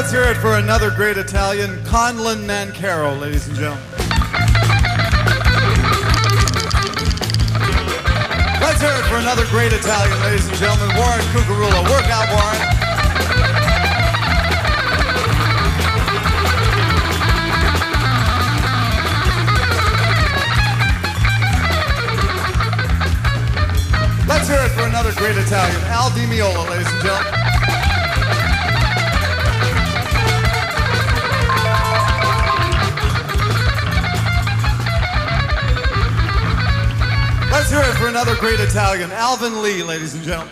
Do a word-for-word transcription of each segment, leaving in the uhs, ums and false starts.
Let's hear it for another great Italian, Conlon Mancaro, ladies and gentlemen. Let's hear it for another great Italian, ladies and gentlemen, Warren Cucurullo. Work out, Warren. Let's hear it for another great Italian, Al Di Meola, ladies and gentlemen. Let's hear it for another great Italian, Alvin Lee, ladies and gentlemen.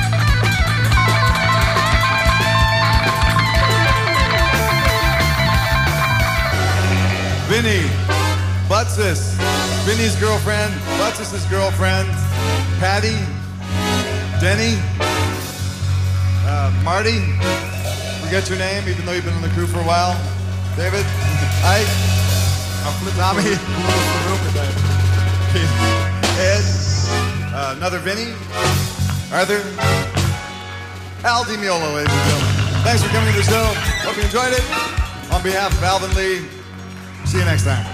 Vinny, Butsis, Vinny's girlfriend, Butsis' girlfriend, Patty, Denny, uh, Marty, forget your name even though you've been on the crew for a while, David, Ike, Tommy, Ed, uh, another Vinny, Arthur, Al Di Meola, ladies and gentlemen. Thanks for coming to the show. Hope you enjoyed it. On behalf of Alvin Lee, see you next time.